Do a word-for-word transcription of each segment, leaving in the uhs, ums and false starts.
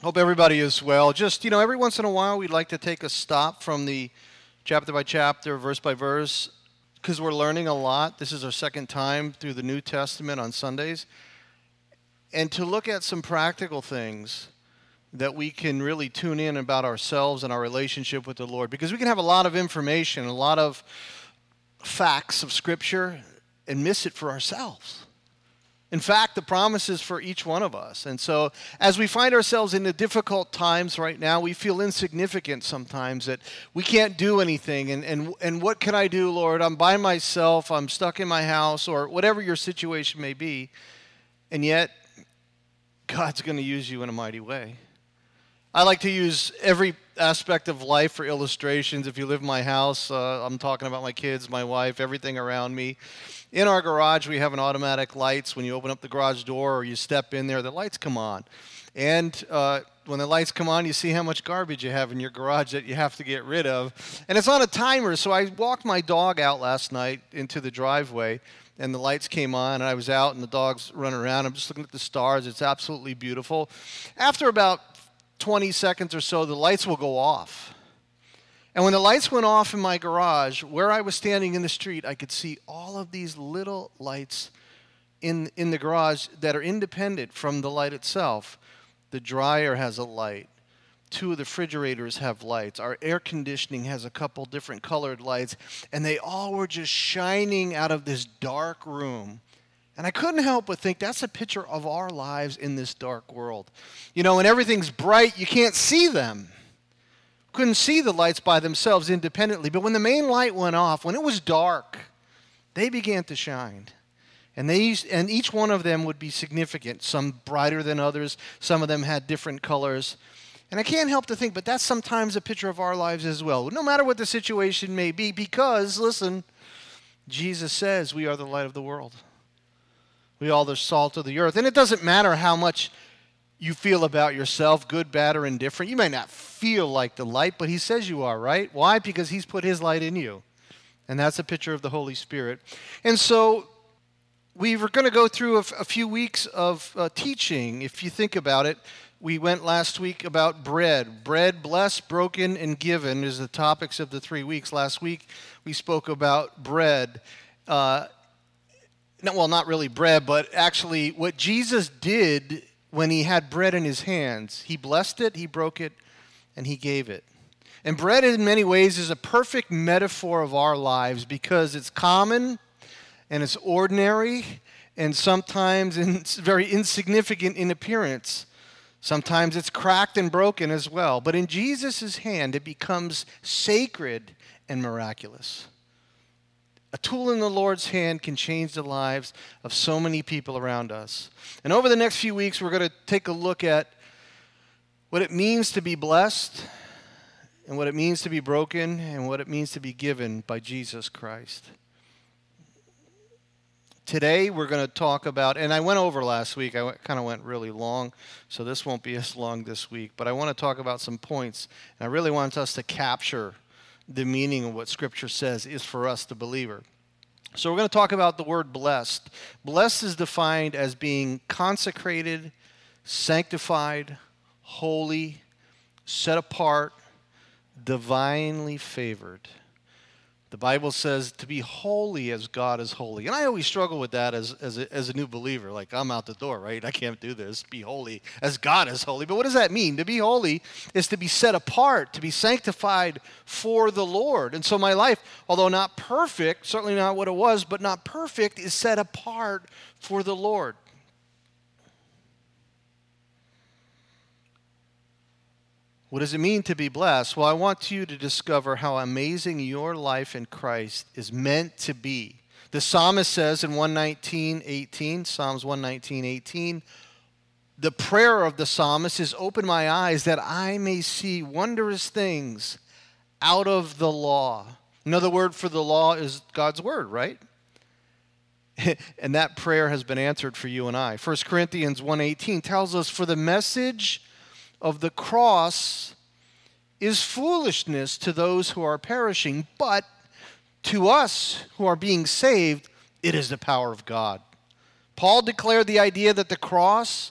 Hope everybody is well. Just, you know, every once in a while we'd like to take a stop from the chapter by chapter, verse by verse, because we're learning a lot. This is our second time through the New Testament on Sundays. And to look at some practical things that we can really tune in about ourselves and our relationship with the Lord. Because we can have a lot of information, a lot of facts of Scripture, and miss it for ourselves. In fact, the promise is for each one of us. And so as we find ourselves in the difficult times right now, we feel insignificant sometimes, that we can't do anything. And, and, and what can I do, Lord? I'm by myself. I'm stuck in my house, or whatever your situation may be. And yet, God's going to use you in a mighty way. I like to use every aspect of life for illustrations. If you live in my house, uh, I'm talking about my kids, my wife, everything around me. In our garage, we have an automatic lights. When you open up the garage door or you step in there, the lights come on. And uh, when the lights come on, you see how much garbage you have in your garage that you have to get rid of. And it's on a timer, so I walked my dog out last night into the driveway, and the lights came on, and I was out, and the dog's running around. I'm just looking at the stars. It's absolutely beautiful. After about twenty seconds or so, the lights will go off. And when the lights went off in my garage, where I was standing in the street, I could see all of these little lights in, in the garage that are independent from the light itself. The dryer has a light. Two of the refrigerators have lights. Our air conditioning has a couple different colored lights. And they all were just shining out of this dark room. And I couldn't help but think that's a picture of our lives in this dark world. You know, when everything's bright, you can't see them. Couldn't see the lights by themselves independently. But when the main light went off, when it was dark, they began to shine. And they and each one of them would be significant, some brighter than others. Some of them had different colors. And I can't help to think, but that's sometimes a picture of our lives as well. No matter what the situation may be, because, listen, Jesus says we are the light of the world. We are the salt of the earth. And it doesn't matter how much you feel about yourself, good, bad, or indifferent. You may not feel like the light, but he says you are, right? Why? Because he's put his light in you. And that's a picture of the Holy Spirit. And so we were going to go through a, f- a few weeks of uh, teaching. If you think about it, we went last week about bread. Bread blessed, broken, and given is the topics of the three weeks. Last week we spoke about bread. Uh, no, well, not really bread, but actually what Jesus did when he had bread in his hands. He blessed it, he broke it, and he gave it. And bread in many ways is a perfect metaphor of our lives because it's common and it's ordinary and sometimes it's very insignificant in appearance. Sometimes it's cracked and broken as well. But in Jesus' hand, it becomes sacred and miraculous. A tool in the Lord's hand can change the lives of so many people around us. And over the next few weeks, we're going to take a look at what it means to be blessed, and what it means to be broken, and what it means to be given by Jesus Christ. Today, we're going to talk about, and I went over last week, I kind of went really long, so this won't be as long this week, but I want to talk about some points, and I really want us to capture the meaning of what Scripture says is for us, the believer. So we're going to talk about the word blessed. Blessed is defined as being consecrated, sanctified, holy, set apart, divinely favored. The Bible says to be holy as God is holy. And I always struggle with that as, as, a, as a new believer. Like, I'm out the door, right? I can't do this. Be holy as God is holy. But what does that mean? To be holy is to be set apart, to be sanctified for the Lord. And so my life, although not perfect, certainly not what it was, but not perfect, is set apart for the Lord. What does it mean to be blessed? Well, I want you to discover how amazing your life in Christ is meant to be. The psalmist says in one nineteen, eighteen, Psalms one nineteen, eighteen, the prayer of the psalmist is, open my eyes that I may see wondrous things out of the law. Another word for the law is God's word, right? And that prayer has been answered for you and I. First Corinthians one eighteen tells us, for the message of the cross is foolishness to those who are perishing, but to us who are being saved, it is the power of God. Paul declared the idea that the cross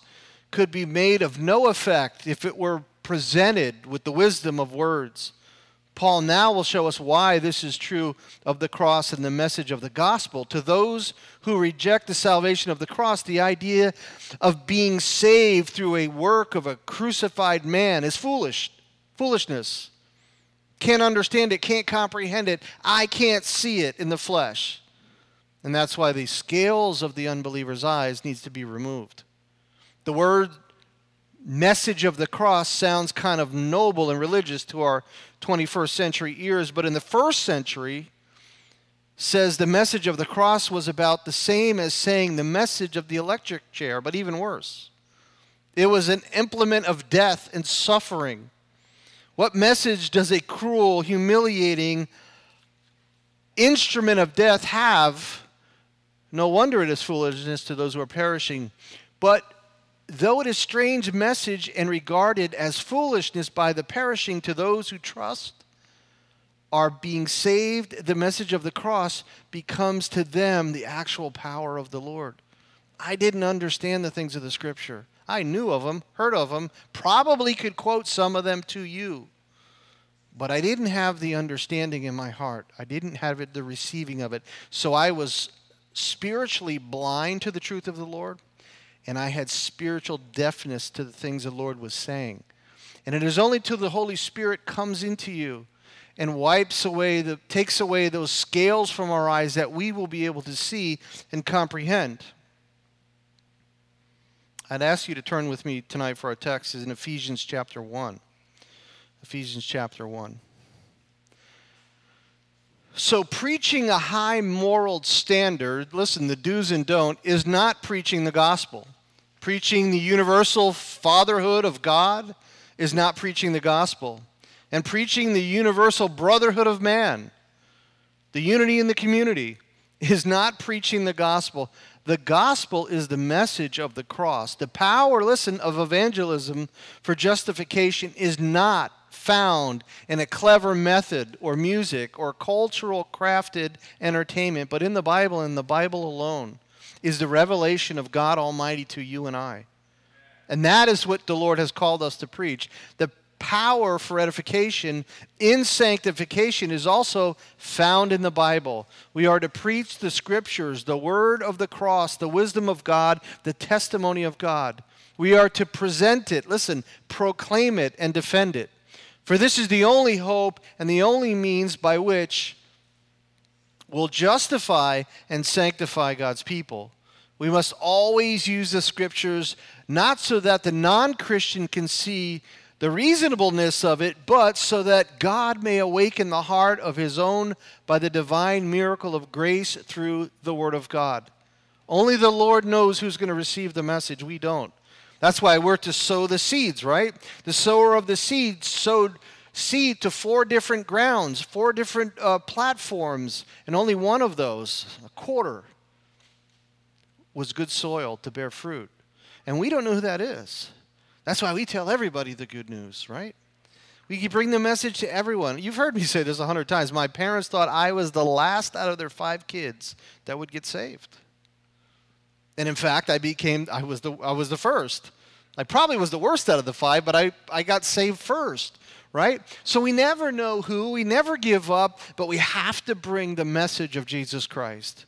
could be made of no effect if it were presented with the wisdom of words. Paul now will show us why this is true of the cross and the message of the gospel. To those who reject the salvation of the cross, the idea of being saved through a work of a crucified man is foolish, foolishness. Can't understand it, can't comprehend it. I can't see it in the flesh. And that's why the scales of the unbeliever's eyes needs to be removed. The word message of the cross sounds kind of noble and religious to our twenty-first century ears, but in the first century says the message of the cross was about the same as saying the message of the electric chair, but even worse. It was an implement of death and suffering. What message does a cruel, humiliating instrument of death have? No wonder it is foolishness to those who are perishing. But though it is a strange message and regarded as foolishness by the perishing, to those who trust are being saved, the message of the cross becomes to them the actual power of the Lord. I didn't understand the things of the Scripture. I knew of them, heard of them, probably could quote some of them to you. But I didn't have the understanding in my heart. I didn't have it, the receiving of it. So I was spiritually blind to the truth of the Lord, and I had spiritual deafness to the things the Lord was saying. And it is only till the Holy Spirit comes into you and wipes away, the, takes away those scales from our eyes that we will be able to see and comprehend. I'd ask you to turn with me tonight for our text is in Ephesians chapter one. Ephesians chapter one. So preaching a high moral standard, listen, the do's and don't, is not preaching the gospel. Preaching the universal fatherhood of God is not preaching the gospel. And preaching the universal brotherhood of man, the unity in the community, is not preaching the gospel. The gospel is the message of the cross. The power, listen, of evangelism for justification is not found in a clever method or music or cultural crafted entertainment, but in the Bible, and the Bible alone, is the revelation of God Almighty to you and I. And that is what the Lord has called us to preach. The power for edification in sanctification is also found in the Bible. We are to preach the Scriptures, the word of the cross, the wisdom of God, the testimony of God. We are to present it, listen, proclaim it and defend it. For this is the only hope and the only means by which we'll justify and sanctify God's people. We must always use the Scriptures not so that the non-Christian can see the reasonableness of it, but so that God may awaken the heart of His own by the divine miracle of grace through the Word of God. Only the Lord knows who's going to receive the message. We don't. That's why we're to sow the seeds, right? The sower of the seed sowed seed to four different grounds, four different uh, platforms, and only one of those, a quarter, was good soil to bear fruit. And we don't know who that is. That's why we tell everybody the good news, right? We bring the message to everyone. You've heard me say this a hundred times. My parents thought I was the last out of their five kids that would get saved. And in fact, I became, I was the, I was the first. I probably was the worst out of the five, but I, I got saved first, right? So we never know who, we never give up, but we have to bring the message of Jesus Christ.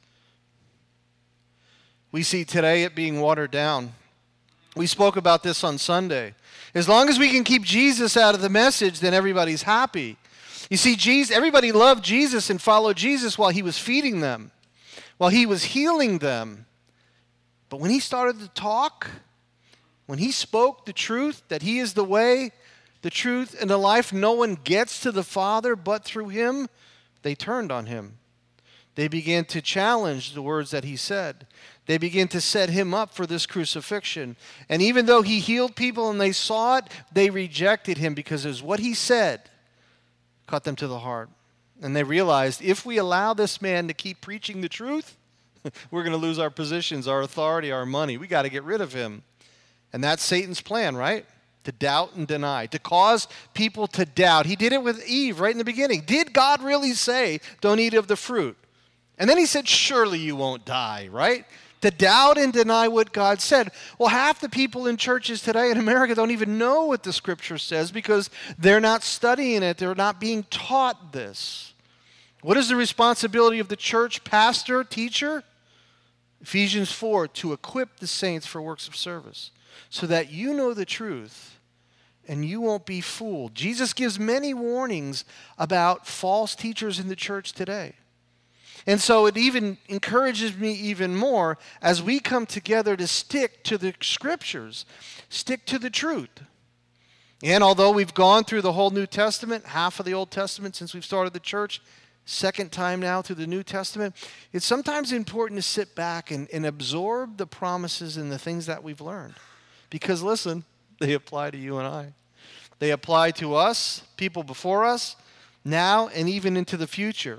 We see today it being watered down. We spoke about this on Sunday. As long as we can keep Jesus out of the message, then everybody's happy. You see, Jesus, everybody loved Jesus and followed Jesus while He was feeding them, while He was healing them. But when He started to talk, when He spoke the truth, that He is the way, the truth, and the life, no one gets to the Father but through Him, they turned on Him. They began to challenge the words that He said. They began to set Him up for this crucifixion. And even though He healed people and they saw it, they rejected Him because it was what He said cut them to the heart. And they realized if we allow this man to keep preaching the truth, we're going to lose our positions, our authority, our money. We got to get rid of him. And that's Satan's plan, right? To doubt and deny, to cause people to doubt. He did it with Eve right in the beginning. Did God really say, don't eat of the fruit? And then He said, surely you won't die, right? to doubt and deny what God said. Well, half the people in churches today in America don't even know what the Scripture says because they're not studying it. They're not being taught this. What is the responsibility of the church pastor, teacher? Ephesians four, to equip the saints for works of service, so that you know the truth and you won't be fooled. Jesus gives many warnings about false teachers in the church today. And so it even encourages me even more as we come together to stick to the Scriptures, stick to the truth. And although we've gone through the whole New Testament, half of the Old Testament since we've started the church, second time now through the New Testament, it's sometimes important to sit back and, and absorb the promises and the things that we've learned. Because listen, they apply to you and I. They apply to us, people before us, now and even into the future.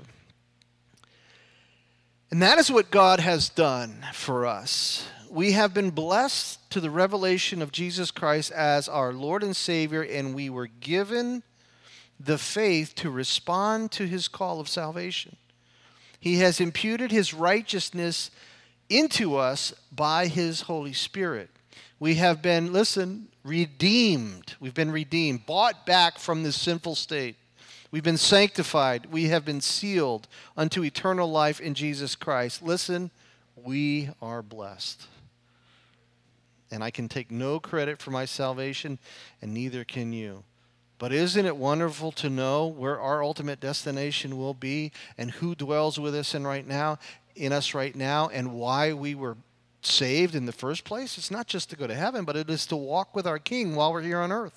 And that is what God has done for us. We have been blessed to the revelation of Jesus Christ as our Lord and Savior, and we were given the faith to respond to his call of salvation. He has imputed his righteousness into us by his Holy Spirit. We have been, listen, redeemed. We've been redeemed, bought back from this sinful state. We've been sanctified. We have been sealed unto eternal life in Jesus Christ. Listen, we are blessed. And I can take no credit for my salvation, and neither can you. But isn't it wonderful to know where our ultimate destination will be and who dwells with us in right now, in us right now, and why we were saved in the first place? It's not just to go to heaven, but it is to walk with our King while we're here on earth,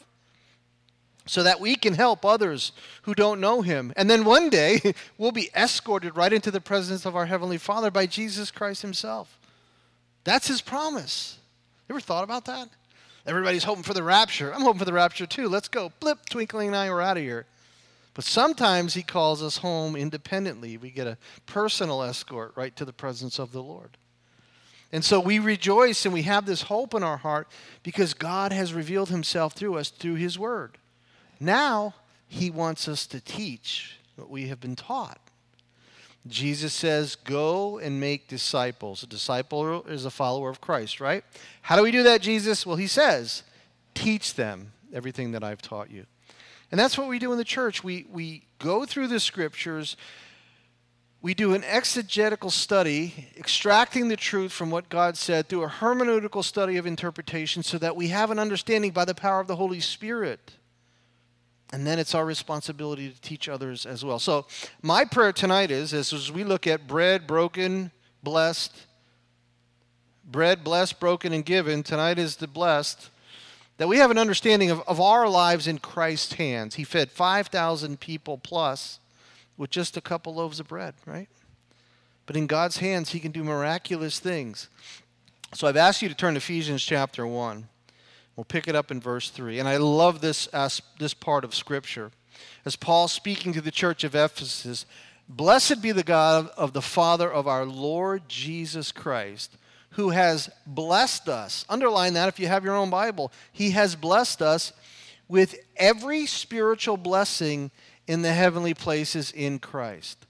so that we can help others who don't know him. And then one day, we'll be escorted right into the presence of our Heavenly Father by Jesus Christ himself. That's his promise. You ever thought about that? Everybody's hoping for the rapture. I'm hoping for the rapture too. Let's go. Blip, twinkling an eye, we're out of here. But sometimes he calls us home independently. We get a personal escort right to the presence of the Lord. And so we rejoice and we have this hope in our heart because God has revealed himself through us through his word. Now he wants us to teach what we have been taught. Jesus says, go and make disciples. A disciple is a follower of Christ, right? How do we do that, Jesus? Well, he says, teach them everything that I've taught you. And that's what we do in the church. We, we go through the Scriptures. We do an exegetical study, extracting the truth from what God said through a hermeneutical study of interpretation so that we have an understanding by the power of the Holy Spirit. And then it's our responsibility to teach others as well. So my prayer tonight is, as we look at bread, broken, blessed, bread, blessed, broken, and given, tonight is the blessed, that we have an understanding of, of our lives in Christ's hands. He fed five thousand people plus with just a couple loaves of bread, right? But in God's hands, he can do miraculous things. So I've asked you to turn to Ephesians chapter one. We'll pick it up in verse three. And I love this, uh, this part of Scripture. As Paul speaking to the church of Ephesus, blessed be the God of the Father of our Lord Jesus Christ, who has blessed us. Underline that if you have your own Bible. He has blessed us with every spiritual blessing in the heavenly places in Christ.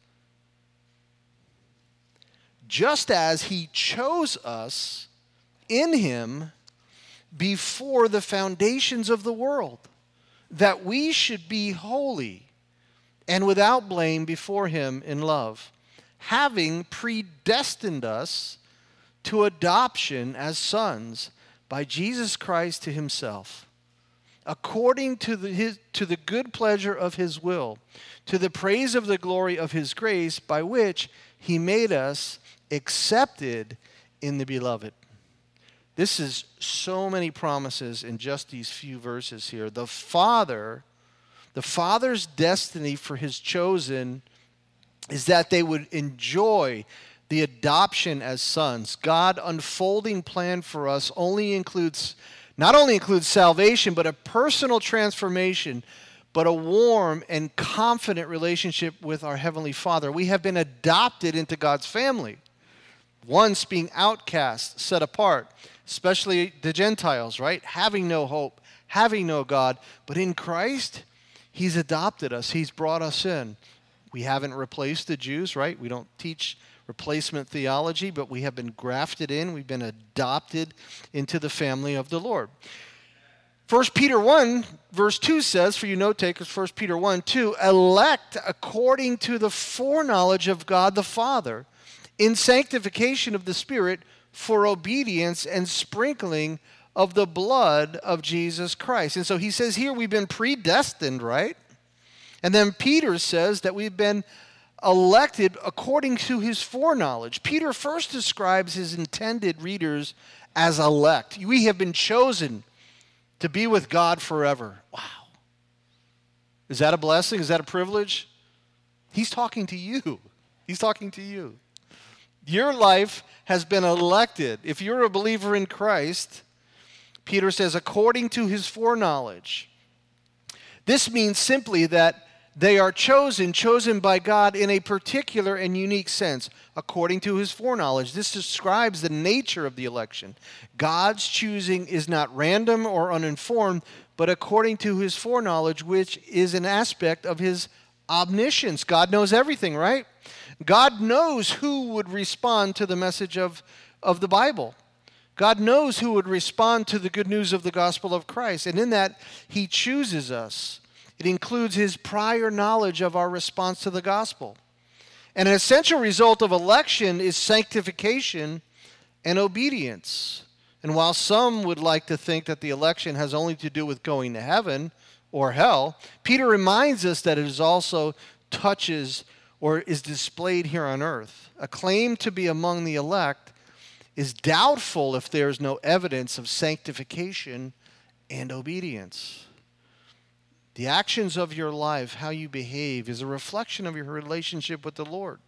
Just as he chose us in him before the foundations of the world, that we should be holy and without blame before him in love, having predestined us to adoption as sons by Jesus Christ to himself, according to the, his, to the good pleasure of his will, to the praise of the glory of his grace, by which he made us accepted in the beloved. This is so many promises in just these few verses here. The Father, the Father's destiny for his chosen is that they would enjoy the adoption as sons. God unfolding plan for us only includes, not only includes salvation, but a personal transformation, but a warm and confident relationship with our Heavenly Father. We have been adopted into God's family. Once being outcast, set apart, especially the Gentiles, right? Having no hope, having no God. But in Christ, he's adopted us. He's brought us in. We haven't replaced the Jews, right? We don't teach replacement theology, but we have been grafted in. We've been adopted into the family of the Lord. First Peter one, verse two says, for you note takers, First Peter one, two, elect according to the foreknowledge of God the Father, in sanctification of the Spirit, for obedience and sprinkling of the blood of Jesus Christ. And so he says here we've been predestined, right? And then Peter says that we've been elected according to his foreknowledge. Peter first describes his intended readers as elect. We have been chosen to be with God forever. Wow. Is that a blessing? Is that a privilege? He's talking to you. He's talking to you. Your life has been elected. If you're a believer in Christ, Peter says, according to his foreknowledge. This means simply that they are chosen, chosen by God in a particular and unique sense, according to his foreknowledge. This describes the nature of the election. God's choosing is not random or uninformed, but according to his foreknowledge, which is an aspect of his omniscience. God knows everything, right? God knows who would respond to the message of, of the Bible. God knows who would respond to the good news of the gospel of Christ. And in that, he chooses us. It includes his prior knowledge of our response to the gospel. And an essential result of election is sanctification and obedience. And while some would like to think that the election has only to do with going to heaven or hell, Peter reminds us that it is also touches or is displayed here on earth. A claim to be among the elect is doubtful if there is no evidence of sanctification and obedience. The actions of your life, how you behave, is a reflection of your relationship with the Lord.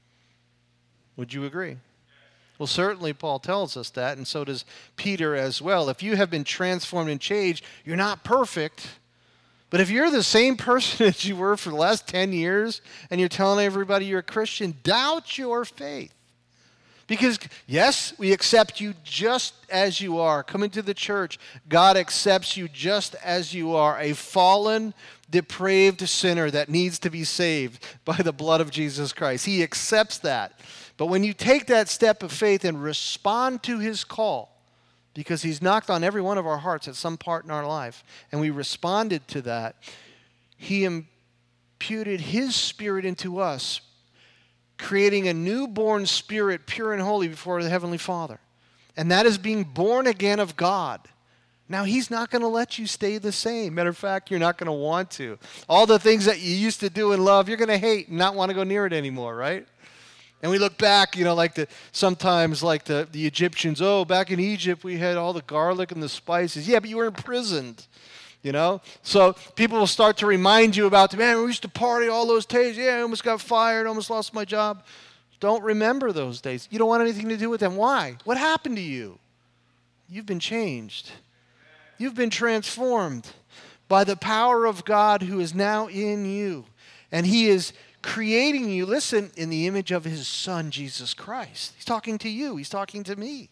Would you agree? Well, certainly Paul tells us that, and so does Peter as well. If you have been transformed and changed, you're not perfect. But if you're the same person as you were for the last ten years, and you're telling everybody you're a Christian, doubt your faith. Because, yes, we accept you just as you are. Coming to the church, God accepts you just as you are, a fallen, depraved sinner that needs to be saved by the blood of Jesus Christ. He accepts that. But when you take that step of faith and respond to his call, because he's knocked on every one of our hearts at some part in our life, and we responded to that, he imputed his Spirit into us, creating a newborn spirit, pure and holy before the Heavenly Father. And that is being born again of God. Now, he's not going to let you stay the same. Matter of fact, you're not going to want to. All the things that you used to do and love, you're going to hate and not want to go near it anymore, right? And we look back, you know, like the sometimes like the, the Egyptians, oh, back in Egypt we had all the garlic and the spices. Yeah, but you were imprisoned. You know, so people will start to remind you about, man, we used to party all those days. Yeah, I almost got fired, almost lost my job. Don't remember those days. You don't want anything to do with them. Why? What happened to you? You've been changed. You've been transformed by the power of God who is now in you. And he is creating you, listen, in the image of his Son, Jesus Christ. He's talking to you. He's talking to me.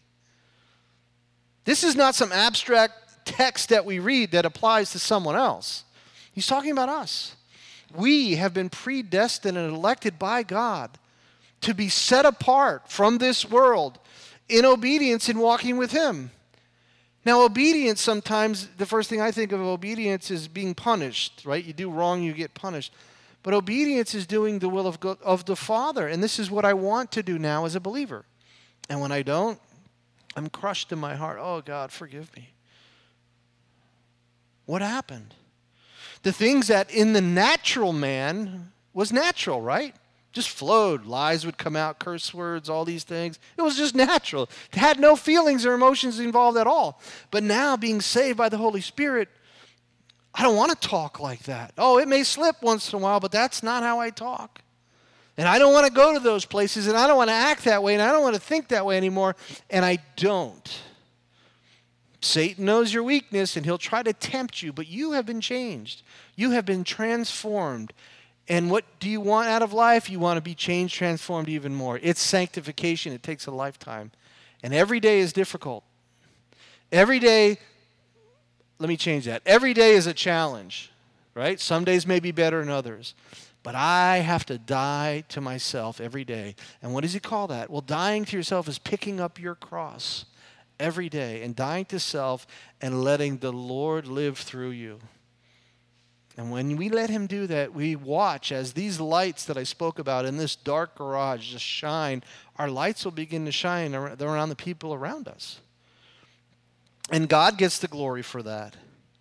This is not some abstract text that we read that applies to someone else. He's talking about us. We have been predestined and elected by God to be set apart from this world in obedience in walking with him. Now, obedience sometimes, the first thing I think of obedience is being punished, right? You do wrong, you get punished. But obedience is doing the will of God, of the Father. And this is what I want to do now as a believer. And when I don't, I'm crushed in my heart. Oh, God, forgive me. What happened? The things that in the natural man was natural, right? Just flowed. Lies would come out, curse words, all these things. It was just natural. It had no feelings or emotions involved at all. But now being saved by the Holy Spirit, I don't want to talk like that. Oh, it may slip once in a while, but that's not how I talk. And I don't want to go to those places, and I don't want to act that way, and I don't want to think that way anymore, and I don't. Satan knows your weakness, and he'll try to tempt you, but you have been changed. You have been transformed. And what do you want out of life? You want to be changed, transformed even more. It's sanctification. It takes a lifetime. And every day is difficult. Every day, let me change that. Every day is a challenge, right? Some days may be better than others. But I have to die to myself every day. And what does he call that? Well, dying to yourself is picking up your cross every day and dying to self and letting the Lord live through you. And when we let him do that, we watch as these lights that I spoke about in this dark garage just shine. Our lights will begin to shine around the people around us. And God gets the glory for that.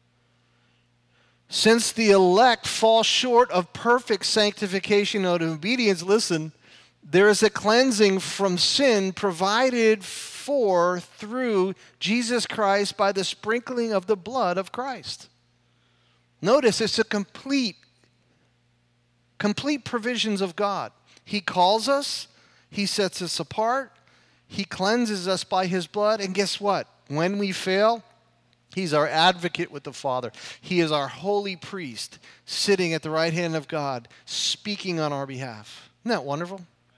Since the elect fall short of perfect sanctification and obedience, listen, there is a cleansing from sin provided for through Jesus Christ by the sprinkling of the blood of Christ. Notice it's a complete, complete provisions of God. He calls us, he sets us apart, he cleanses us by his blood, and guess what? When we fail, he's our advocate with the Father. He is our holy priest sitting at the right hand of God, speaking on our behalf. Isn't that wonderful?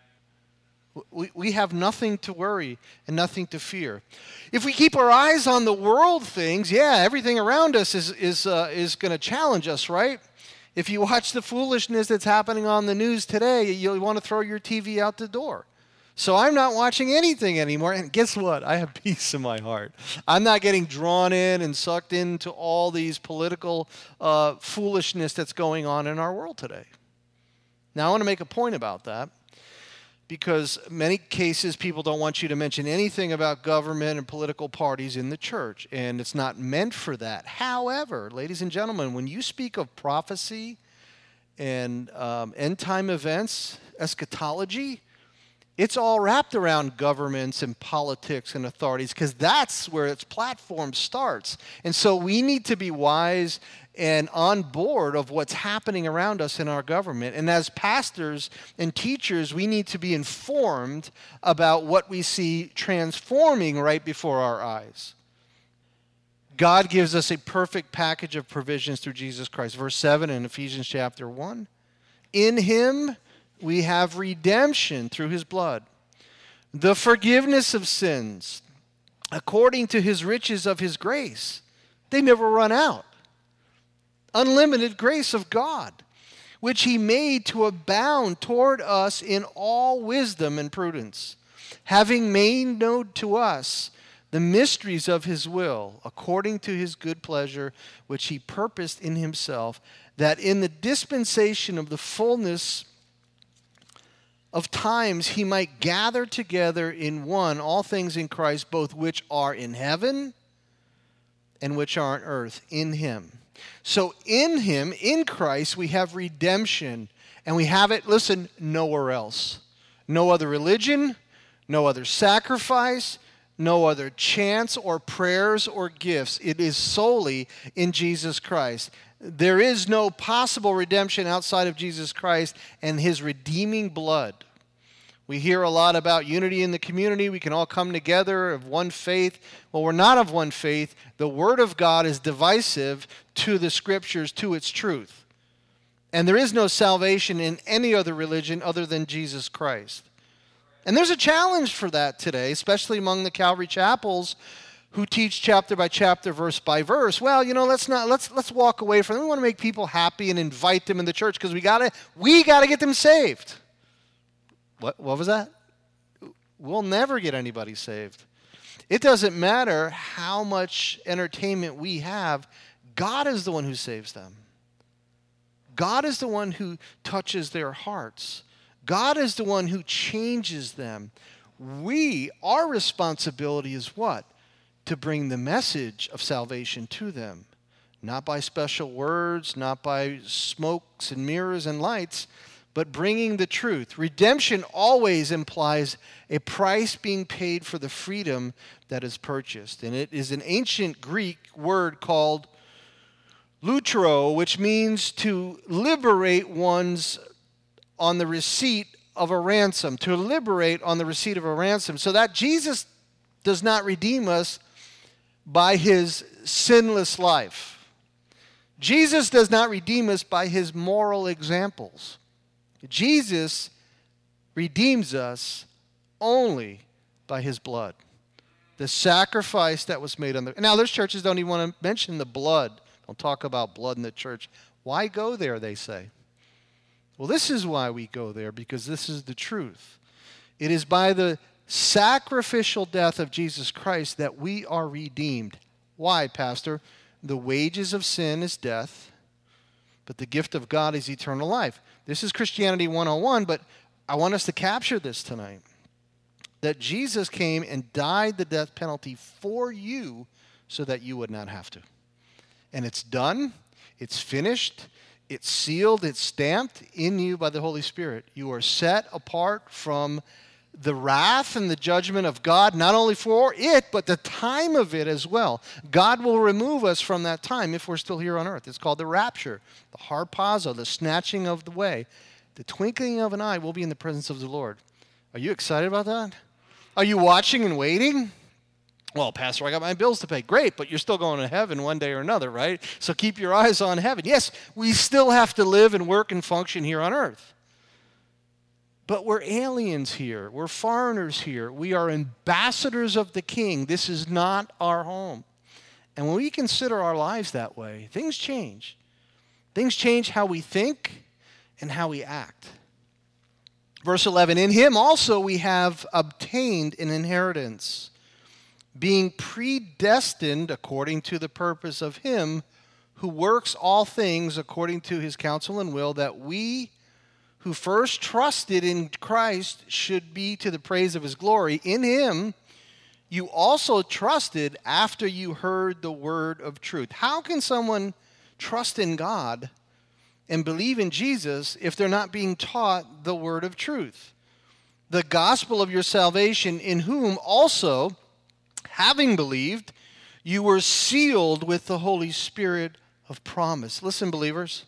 We, we have nothing to worry and nothing to fear. If we keep our eyes on the world things, yeah, everything around us is, is, uh, is going to challenge us, right? If you watch the foolishness that's happening on the news today, you'll want to throw your T V out the door. So I'm not watching anything anymore. And guess what? I have peace in my heart. I'm not getting drawn in and sucked into all these political uh, foolishness that's going on in our world today. Now, I want to make a point about that, because many cases people don't want you to mention anything about government and political parties in the church, and it's not meant for that. However, ladies and gentlemen, when you speak of prophecy and um, end-time events, eschatology, it's all wrapped around governments and politics and authorities, because that's where its platform starts. And so we need to be wise and on board of what's happening around us in our government. And as pastors and teachers, we need to be informed about what we see transforming right before our eyes. God gives us a perfect package of provisions through Jesus Christ. Verse seven in Ephesians chapter one. In him we have redemption through his blood, the forgiveness of sins, according to his riches of his grace. They never run out. Unlimited grace of God, which he made to abound toward us in all wisdom and prudence, having made known to us the mysteries of his will, according to his good pleasure, which he purposed in himself, that in the dispensation of the fullness of times he might gather together in one all things in Christ, both which are in heaven and which are on earth, in him. So in him, in Christ, we have redemption, and we have it, listen, nowhere else. No other religion, no other sacrifice, no other chants or prayers or gifts. It is solely in Jesus Christ. There is no possible redemption outside of Jesus Christ and his redeeming blood. We hear a lot about unity in the community. We can all come together of one faith. Well, we're not of one faith. The Word of God is divisive to the Scriptures, to its truth. And there is no salvation in any other religion other than Jesus Christ. And there's a challenge for that today, especially among the Calvary chapels who teach chapter by chapter, verse by verse. Well, you know, let's not let's let's walk away from them. We want to make people happy and invite them in the church because we gotta we gotta get them saved. What what was that? We'll never get anybody saved. It doesn't matter how much entertainment we have. God is the one who saves them. God is the one who touches their hearts. God is the one who changes them. We, our responsibility is what? To bring the message of salvation to them. Not by special words, not by smokes and mirrors and lights, but bringing the truth. Redemption always implies a price being paid for the freedom that is purchased. And it is an ancient Greek word called lutro, which means to liberate one's on the receipt of a ransom, to liberate on the receipt of a ransom. So that Jesus does not redeem us by his sinless life. Jesus does not redeem us by his moral examples. Jesus redeems us only by his blood. The sacrifice that was made on the... Now, there's churches don't even want to mention the blood. Don't talk about blood in the church. Why go there, they say. Well, this is why we go there, because this is the truth. It is by the sacrificial death of Jesus Christ that we are redeemed. Why, Pastor? The wages of sin is death, but the gift of God is eternal life. This is Christianity one oh one, but I want us to capture this tonight. That Jesus came and died the death penalty for you so that you would not have to. And it's done. It's finished. It's sealed. It's stamped in you by the Holy Spirit. You are set apart from the wrath and the judgment of God, not only for it, but the time of it as well. God will remove us from that time if we're still here on earth. It's called the rapture, the harpazo, the snatching of the way. The twinkling of an eye will be in the presence of the Lord. Are you excited about that? Are you watching and waiting? Well, Pastor, I got my bills to pay. Great, but you're still going to heaven one day or another, right? So keep your eyes on heaven. Yes, we still have to live and work and function here on earth. But we're aliens here. We're foreigners here. We are ambassadors of the King. This is not our home. And when we consider our lives that way, things change. Things change how we think and how we act. Verse eleven, in him also we have obtained an inheritance, being predestined according to the purpose of him who works all things according to his counsel and will, that we who first trusted in Christ should be to the praise of his glory. In him you also trusted after you heard the word of truth. How can someone trust in God and believe in Jesus if they're not being taught the word of truth? The gospel of your salvation, in whom also, having believed, you were sealed with the Holy Spirit of promise. Listen, believers.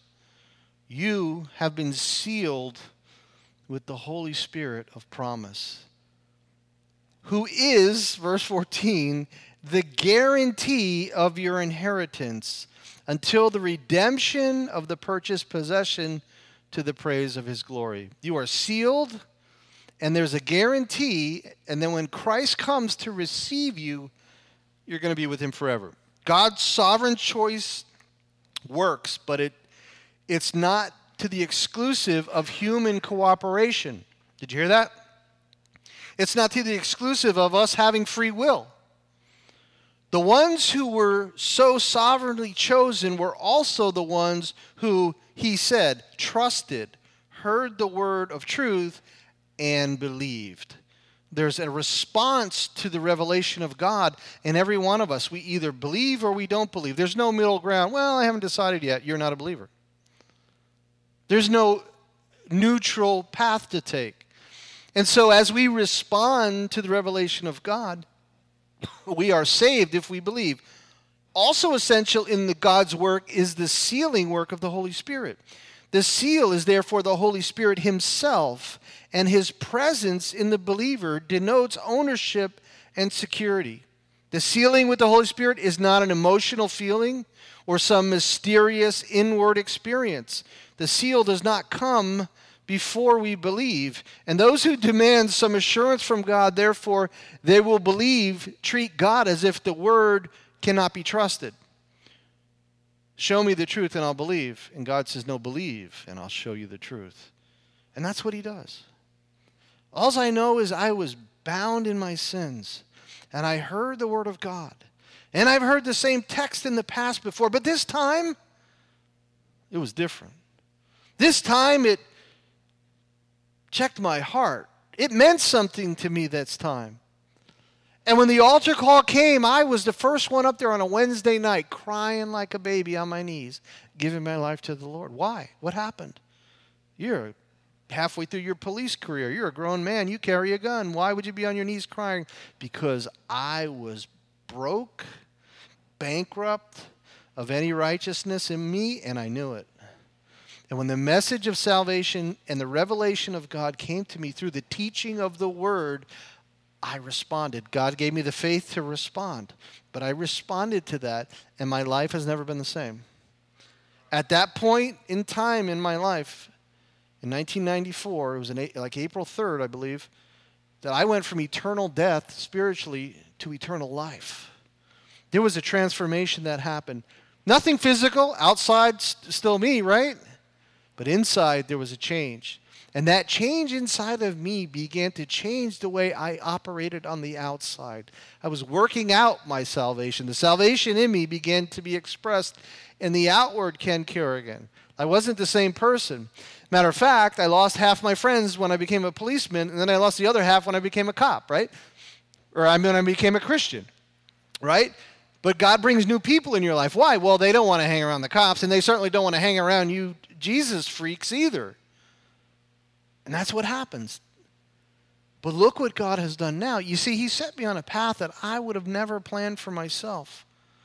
You have been sealed with the Holy Spirit of promise, who is, verse fourteen, the guarantee of your inheritance until the redemption of the purchased possession to the praise of his glory. You are sealed, and there's a guarantee, and then when Christ comes to receive you, you're going to be with him forever. God's sovereign choice works, but it It's not to the exclusive of human cooperation. Did you hear that? It's not to the exclusive of us having free will. The ones who were so sovereignly chosen were also the ones who, he said, trusted, heard the word of truth, and believed. There's a response to the revelation of God in every one of us. We either believe or we don't believe. There's no middle ground. Well, I haven't decided yet. You're not a believer. There's no neutral path to take. And so as we respond to the revelation of God, we are saved if we believe. Also essential in the God's work is the sealing work of the Holy Spirit. The seal is therefore the Holy Spirit himself, and his presence in the believer denotes ownership and security. The sealing with the Holy Spirit is not an emotional feeling or some mysterious inward experience. The seal does not come before we believe. And those who demand some assurance from God, therefore, they will believe, treat God as if the word cannot be trusted. Show me the truth and I'll believe. And God says, no, believe and I'll show you the truth. And that's what he does. All I know is I was bound in my sins and I heard the word of God. And I've heard the same text in the past before, but this time, it was different. This time it checked my heart. It meant something to me this time. And when the altar call came, I was the first one up there on a Wednesday night crying like a baby on my knees, giving my life to the Lord. Why? What happened? You're halfway through your police career. You're a grown man. You carry a gun. Why would you be on your knees crying? Because I was broke, bankrupt of any righteousness in me, and I knew it. And when the message of salvation and the revelation of God came to me through the teaching of the word, I responded. God gave me the faith to respond. But I responded to that, and my life has never been the same. At that point in time in my life, in nineteen ninety-four, it was in, like April third, I believe, that I went from eternal death spiritually to eternal life. There was a transformation that happened. Nothing physical, outside st- still me, right? But inside there was a change. And that change inside of me began to change the way I operated on the outside. I was working out my salvation. The salvation in me began to be expressed in the outward Ken Kerrigan. I wasn't the same person. Matter of fact, I lost half my friends when I became a policeman, and then I lost the other half when I became a cop, right? Or I mean, I became a Christian, right? But God brings new people in your life. Why? Well, they don't want to hang around the cops, and they certainly don't want to hang around you Jesus freaks either. And that's what happens. But look what God has done now. You see, he set me on a path that I would have never planned for myself.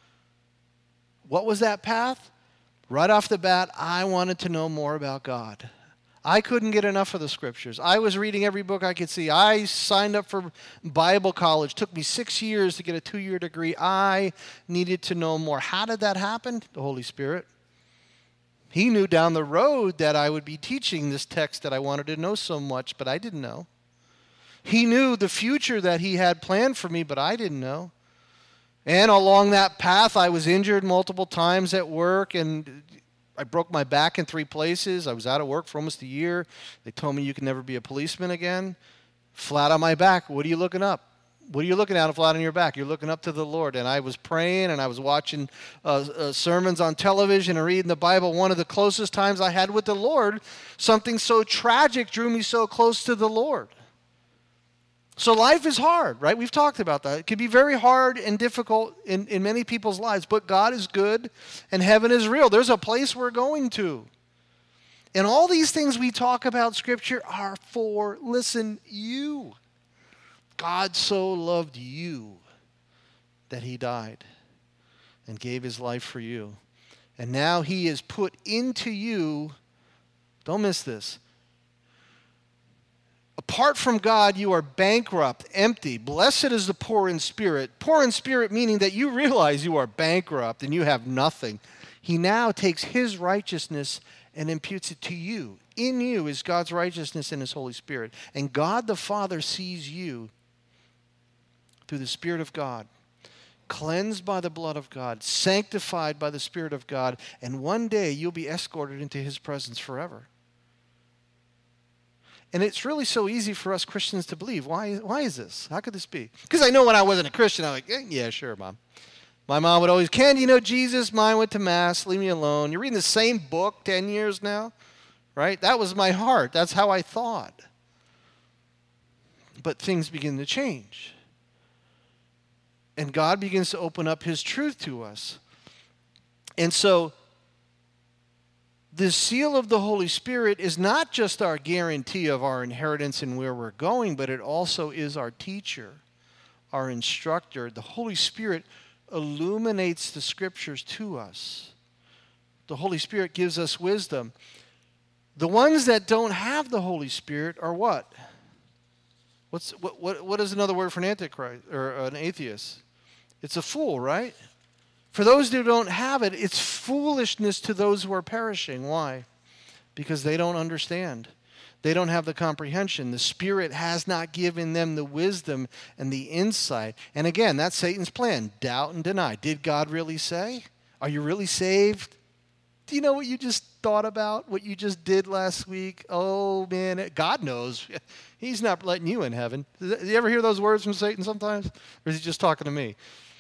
What was that path? Right off the bat, I wanted to know more about God. I couldn't get enough of the scriptures. I was reading every book I could see. I signed up for Bible college. It took me six years to get a two-year degree. I needed to know more. How did that happen? The Holy Spirit. He knew down the road that I would be teaching this text that I wanted to know so much, but I didn't know. He knew the future that he had planned for me, but I didn't know. And along that path, I was injured multiple times at work, and I broke my back in three places. I was out of work for almost a year. They told me you can never be a policeman again. Flat on my back. What are you looking up? What are you looking at flat on your back? You're looking up to the Lord. And I was praying, and I was watching uh, uh, sermons on television and reading the Bible. One of the closest times I had with the Lord, something so tragic drew me so close to the Lord. So life is hard, right? We've talked about that. It can be very hard and difficult in, in many people's lives, but God is good and heaven is real. There's a place we're going to. And all these things we talk about Scripture are for, listen, you. God so loved you that he died and gave his life for you. And now he is put into you, don't miss this. Apart from God, you are bankrupt, empty. Blessed is the poor in spirit. Poor in spirit meaning that you realize you are bankrupt and you have nothing. He now takes his righteousness and imputes it to you. In you is God's righteousness and his Holy Spirit. And God the Father sees you through the Spirit of God, cleansed by the blood of God, sanctified by the Spirit of God, and one day you'll be escorted into his presence forever. And it's really so easy for us Christians to believe. Why, why is this? How could this be? Because I know when I wasn't a Christian, I was like, eh, yeah, sure, Mom. My mom would always, Ken, you know Jesus? Mine went to Mass. Leave me alone. You're reading the same book ten years now, right? That was my heart. That's how I thought. But things begin to change. And God begins to open up his truth to us. And so the seal of the Holy Spirit is not just our guarantee of our inheritance and where we're going, but it also is our teacher, our instructor. The Holy Spirit illuminates the Scriptures to us. The Holy Spirit gives us wisdom. The ones that don't have the Holy Spirit are what? What's what? What, what is another word for an antichrist or an atheist? It's a fool, right? For those who don't have it, it's foolishness to those who are perishing. Why? Because they don't understand. They don't have the comprehension. The Spirit has not given them the wisdom and the insight. And again, that's Satan's plan. Doubt and deny. Did God really say? Are you really saved? Do you know what you just thought about? What you just did last week? Oh, man, God knows. He's not letting you in heaven. Do you ever hear those words from Satan sometimes? Or is he just talking to me?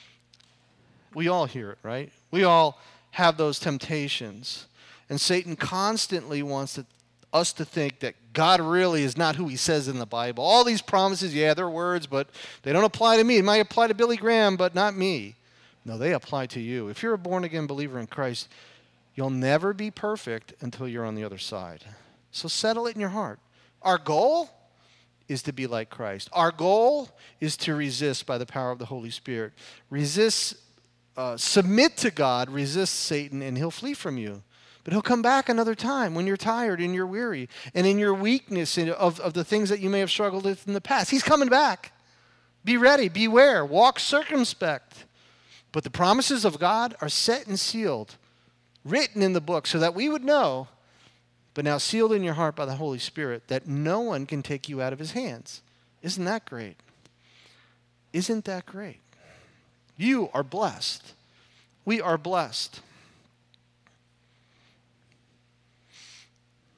We all hear it, right? We all have those temptations. And Satan constantly wants to, us to think that God really is not who he says in the Bible. All these promises, yeah, they're words, but they don't apply to me. It might apply to Billy Graham, but not me. No, they apply to you. If you're a born-again believer in Christ, you'll never be perfect until you're on the other side. So settle it in your heart. Our goal is to be like Christ. Our goal is to resist by the power of the Holy Spirit. Resist Uh, submit to God, resist Satan, and he'll flee from you. But he'll come back another time when you're tired and you're weary and in your weakness of, of the things that you may have struggled with in the past. He's coming back. Be ready, beware, walk circumspect. But the promises of God are set and sealed, written in the book so that we would know, but now sealed in your heart by the Holy Spirit, that no one can take you out of his hands. Isn't that great? Isn't that great? You are blessed. We are blessed.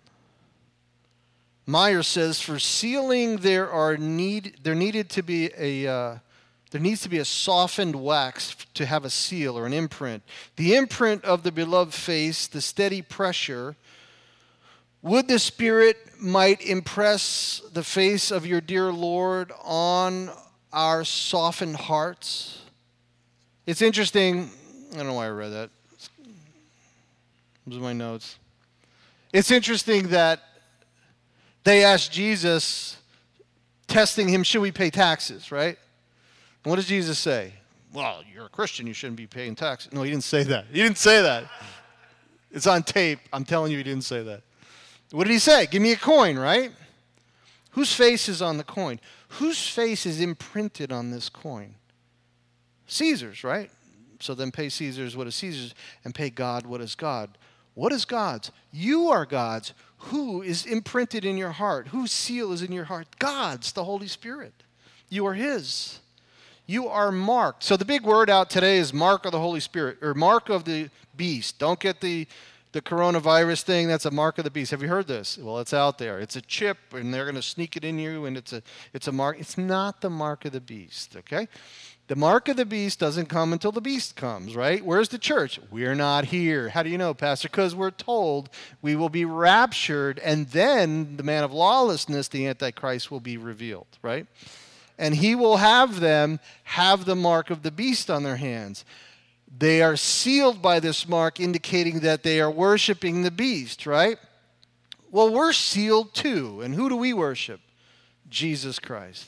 Meyer says, for sealing there are need there needed to be a uh, there needs to be a softened wax to have a seal or an imprint. The imprint of the beloved face, the steady pressure. Would the Spirit might impress the face of your dear Lord on our softened hearts? It's interesting. I don't know why I read that. Those are my notes. It's interesting that they asked Jesus, testing him, should we pay taxes, right? And what does Jesus say? Well, you're a Christian, you shouldn't be paying taxes. No, he didn't say that. He didn't say that. It's on tape. I'm telling you, he didn't say that. What did he say? Give me a coin, right? Whose face is on the coin? Whose face is imprinted on this coin? Caesar's, right? So then pay Caesar's what is Caesar's and pay God what is God. What is God's? You are God's. Who is imprinted in your heart? Whose seal is in your heart? God's, the Holy Spirit. You are his. You are marked. So the big word out today is mark of the Holy Spirit, or mark of the beast. Don't get the, the coronavirus thing. That's a mark of the beast. Have you heard this? Well, it's out there. It's a chip, and they're going to sneak it in you, and it's a, it's a mark. It's not the mark of the beast, okay? The mark of the beast doesn't come until the beast comes, right? Where's the church? We're not here. How do you know, Pastor? Because we're told we will be raptured, and then the man of lawlessness, the Antichrist, will be revealed, right? And he will have them have the mark of the beast on their hands. They are sealed by this mark, indicating that they are worshiping the beast, right? Well, we're sealed too. And who do we worship? Jesus Christ.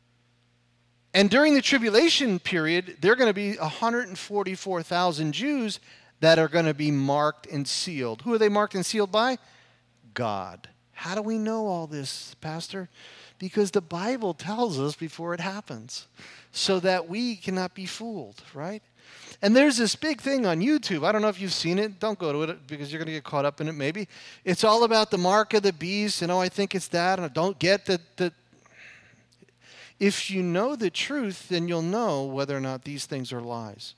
And during the tribulation period, there are going to be one hundred forty-four thousand Jews that are going to be marked and sealed. Who are they marked and sealed by? God. How do we know all this, Pastor? Because the Bible tells us before it happens, so that we cannot be fooled, right? And there's this big thing on YouTube. I don't know if you've seen it. Don't go to it because you're going to get caught up in it maybe. It's all about the mark of the beast. You know, I think it's that. And I don't get that. that If you know the truth, then you'll know whether or not these things are lies.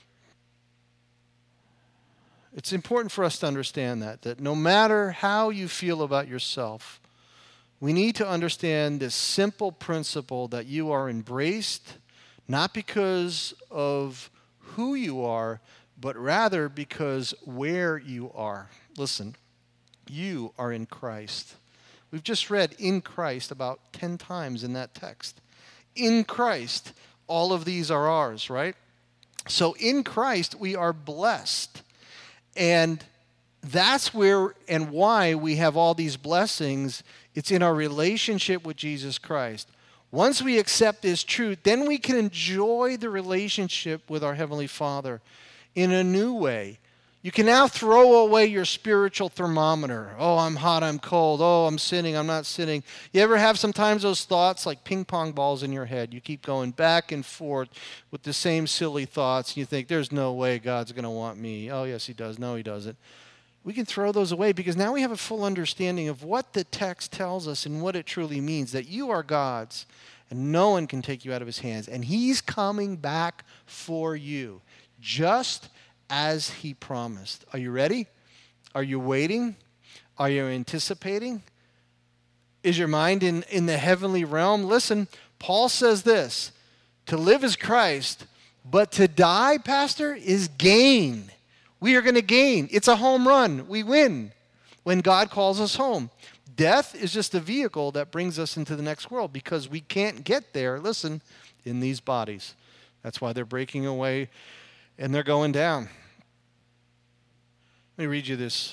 It's important for us to understand that, that no matter how you feel about yourself, we need to understand this simple principle that you are embraced, not because of who you are, but rather because where you are. Listen, you are in Christ. We've just read in Christ about ten times in that text. In Christ, all of these are ours, right? So in Christ, we are blessed. And that's where and why we have all these blessings. It's in our relationship with Jesus Christ. Once we accept this truth, then we can enjoy the relationship with our Heavenly Father in a new way. You can now throw away your spiritual thermometer. Oh, I'm hot, I'm cold. Oh, I'm sinning, I'm not sinning. You ever have sometimes those thoughts like ping pong balls in your head? You keep going back and forth with the same silly thoughts. And you think, there's no way God's going to want me. Oh, yes, he does. No, he doesn't. We can throw those away because now we have a full understanding of what the text tells us and what it truly means, that you are God's and no one can take you out of his hands. And he's coming back for you, just as he promised. Are you ready? Are you waiting? Are you anticipating? Is your mind in, in the heavenly realm? Listen, Paul says this, to live is Christ, but to die, Pastor, is gain. We are going to gain. It's a home run. We win when God calls us home. Death is just a vehicle that brings us into the next world because we can't get there, listen, in these bodies. That's why they're breaking away and they're going down. Let me read you this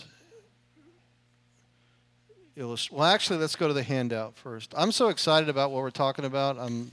illustration. Well, actually, let's go to the handout first. I'm so excited about what we're talking about. I'm,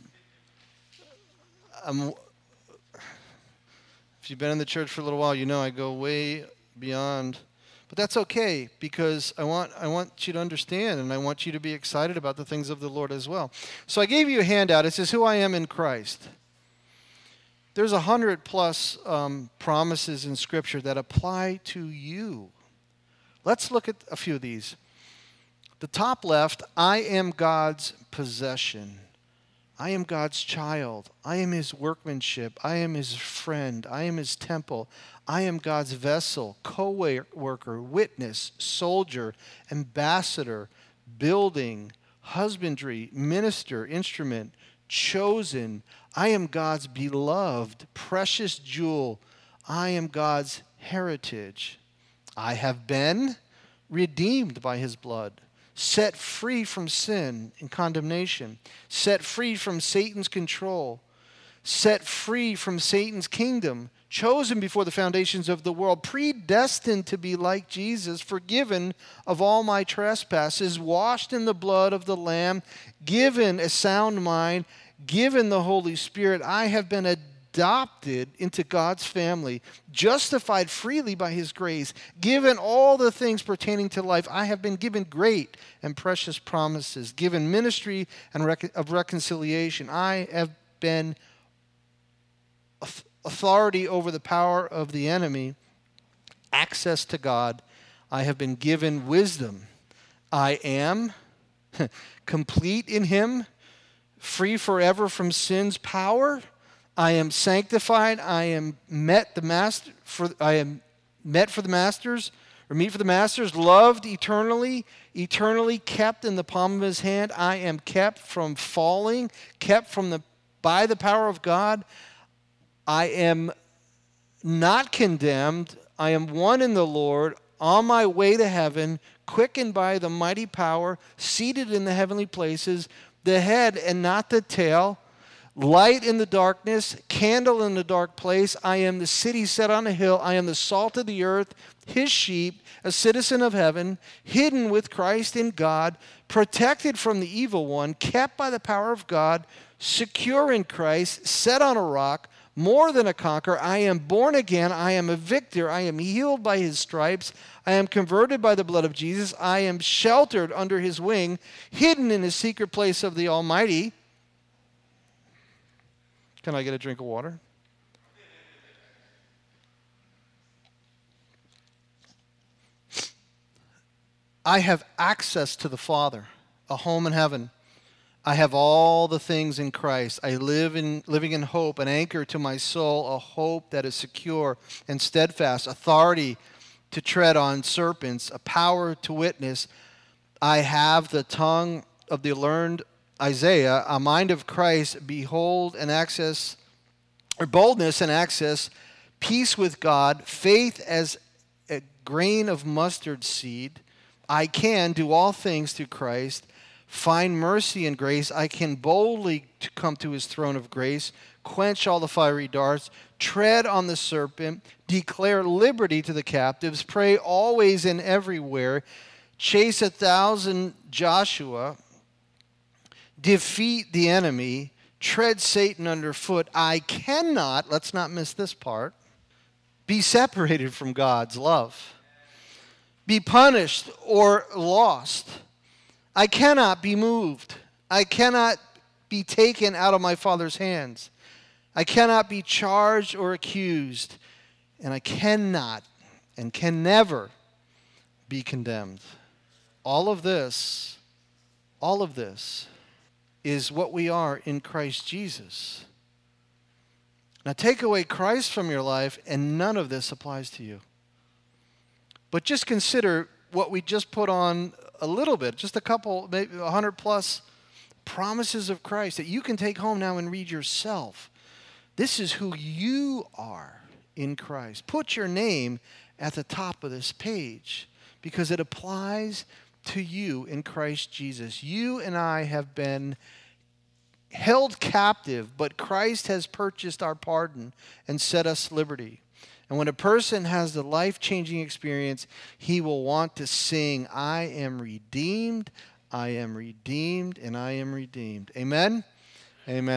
I'm, if you've been in the church for a little while, you know I go way beyond. But that's okay because I want I want you to understand and I want you to be excited about the things of the Lord as well. So I gave you a handout. It says, who I am in Christ. There's a hundred plus um, promises in Scripture that apply to you. Let's look at a few of these. The top left, I am God's possession. I am God's child. I am his workmanship. I am his friend. I am his temple. I am God's vessel, co-worker, witness, soldier, ambassador, building, husbandry, minister, instrument, chosen. I am God's beloved, precious jewel. I am God's heritage. I have been redeemed by his blood, set free from sin and condemnation, set free from Satan's control, set free from Satan's kingdom, chosen before the foundations of the world, predestined to be like Jesus, forgiven of all my trespasses, washed in the blood of the Lamb, given a sound mind, given the Holy Spirit. I have been adopted into God's family, justified freely by his grace, given all the things pertaining to life. I have been given great and precious promises, given ministry and rec- of reconciliation. I have been authority over the power of the enemy, access to God. I have been given wisdom. I am complete in him, free forever from sin's power. I am sanctified. I am met the master for I am met for the masters, or meet for the masters, loved eternally, eternally kept in the palm of his hand. I am kept from falling, kept from the by the power of God. I am not condemned. I am one in the Lord, on my way to heaven, quickened by the mighty power, seated in the heavenly places, the head and not the tail, light in the darkness, candle in the dark place. I am the city set on a hill. I am the salt of the earth, his sheep, a citizen of heaven, hidden with Christ in God, protected from the evil one, kept by the power of God, secure in Christ, set on a rock, more than a conqueror. I am born again. I am a victor. I am healed by his stripes. I am converted by the blood of Jesus. I am sheltered under his wing, hidden in his secret place of the Almighty. Can I get a drink of water? I have access to the Father, a home in heaven. I have all the things in Christ. I live in living in hope, an anchor to my soul, a hope that is secure and steadfast, authority to tread on serpents, a power to witness. I have the tongue of the learned Isaiah, a mind of Christ, behold and access, or boldness and access, peace with God, faith as a grain of mustard seed. I can do all things through Christ, find mercy and grace. I can boldly come to his throne of grace, quench all the fiery darts, tread on the serpent, declare liberty to the captives, pray always and everywhere, chase a thousand Joshua, defeat the enemy, tread Satan underfoot. I cannot, let's not miss this part, be separated from God's love, be punished or lost. I cannot be moved. I cannot be taken out of my Father's hands. I cannot be charged or accused. And I cannot and can never be condemned. All of this, all of this is what we are in Christ Jesus. Now take away Christ from your life and none of this applies to you. But just consider what we just put on a little bit, just a couple, maybe a hundred plus promises of Christ that you can take home now and read yourself. This is who you are in Christ. Put your name at the top of this page because it applies to you in Christ Jesus. You and I have been held captive, but Christ has purchased our pardon and set us liberty. And when a person has the life-changing experience, he will want to sing, I am redeemed, I am redeemed, and I am redeemed. Amen? Amen.